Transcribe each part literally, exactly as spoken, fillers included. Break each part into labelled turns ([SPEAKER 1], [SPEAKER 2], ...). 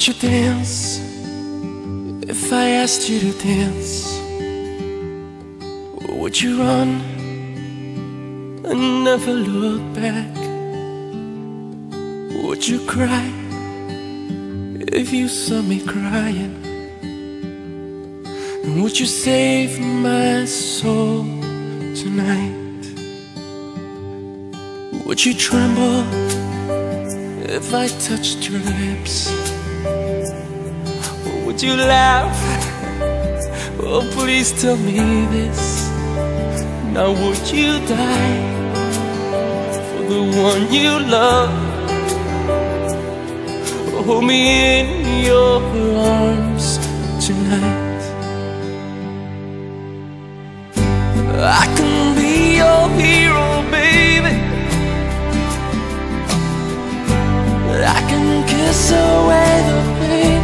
[SPEAKER 1] Would you dance if I asked you to dance? Or would you run and never look back? Would you cry if you saw me crying? And would you save my soul tonight? Would you tremble if I touched your lips? Or would you laugh? Oh, please tell me this. Now would you die for the one you love? Hold me in your arms tonight. I can be your hero, baby. I can kiss away the pain.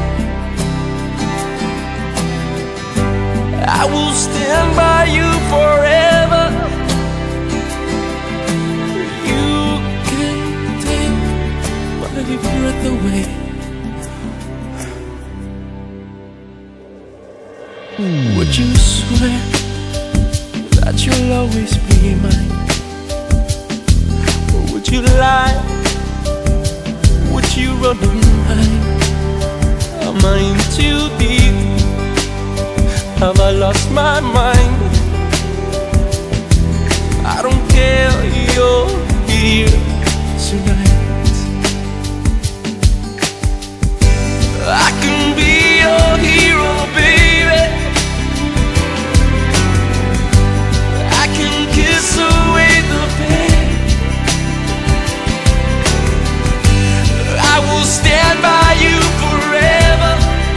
[SPEAKER 1] I will stand by you forever. You can take my breath away. Would you swear that you'll always be mine? Or would you lie? Would you run and hide? Am I in too deep? Have I lost my mind? I don't care, you're here tonight. I can be your hero, baby. I can kiss away the pain. I will stand by you forever.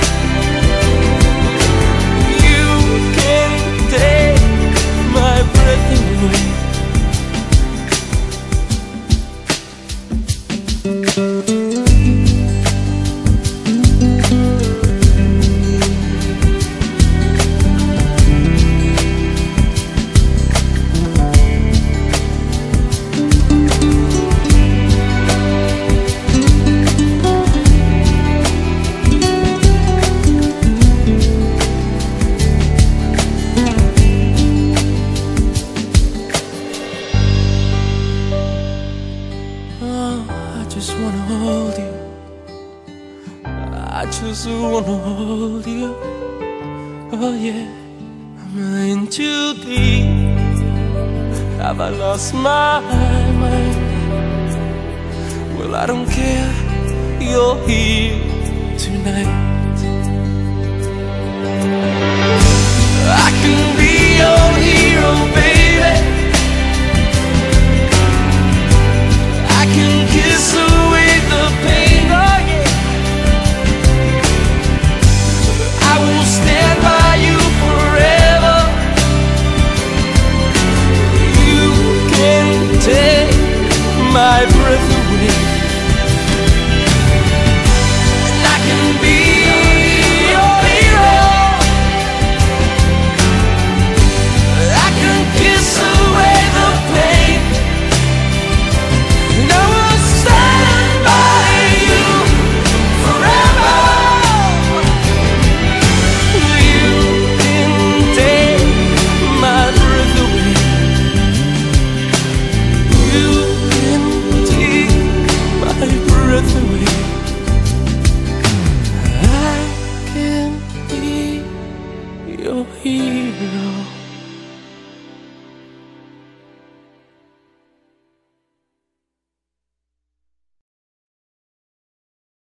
[SPEAKER 1] You can take my breath away. I just wanna hold you. I just wanna hold you. Oh yeah, am I in too deep? Have I lost my mind? Well, I don't care, you're here tonight.